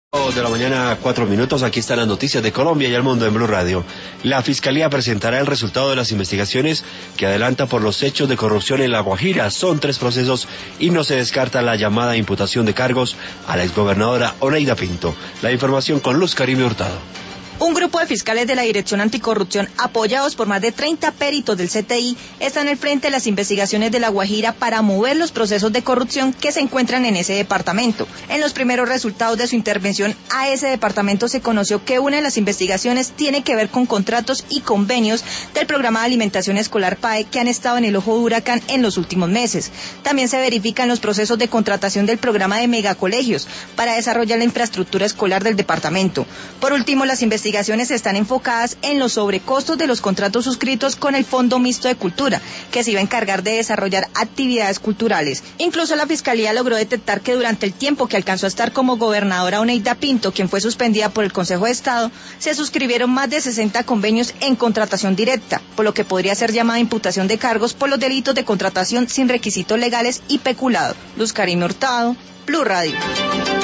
De la mañana, 4 minutos. Aquí están las noticias de Colombia y el mundo en Blue Radio. La Fiscalía presentará el resultado de las investigaciones que adelanta por los hechos de corrupción en La Guajira. Son 3 procesos y no se descarta la llamada imputación de cargos a la exgobernadora Oneida Pinto. La información con Luz Karime Hurtado. Un grupo de fiscales de la Dirección Anticorrupción, apoyados por más de 30 peritos del CTI, están al frente de las investigaciones de La Guajira para mover los procesos de corrupción que se encuentran en ese departamento. En los primeros resultados de su intervención a ese departamento se conoció que una de las investigaciones tiene que ver con contratos y convenios del programa de alimentación escolar PAE que han estado en el ojo de huracán en los últimos meses. También se verifican los procesos de contratación del programa de megacolegios para desarrollar la infraestructura escolar del departamento. Por último, las investigaciones están enfocadas en los sobrecostos de los contratos suscritos con el Fondo Mixto de Cultura, que se iba a encargar de desarrollar actividades culturales. Incluso la Fiscalía logró detectar que durante el tiempo que alcanzó a estar como gobernadora Oneida Pinto, quien fue suspendida por el Consejo de Estado, se suscribieron más de 60 convenios en contratación directa, por lo que podría ser llamada imputación de cargos por los delitos de contratación sin requisitos legales y peculado. Luz Karime Hurtado, Blue Radio.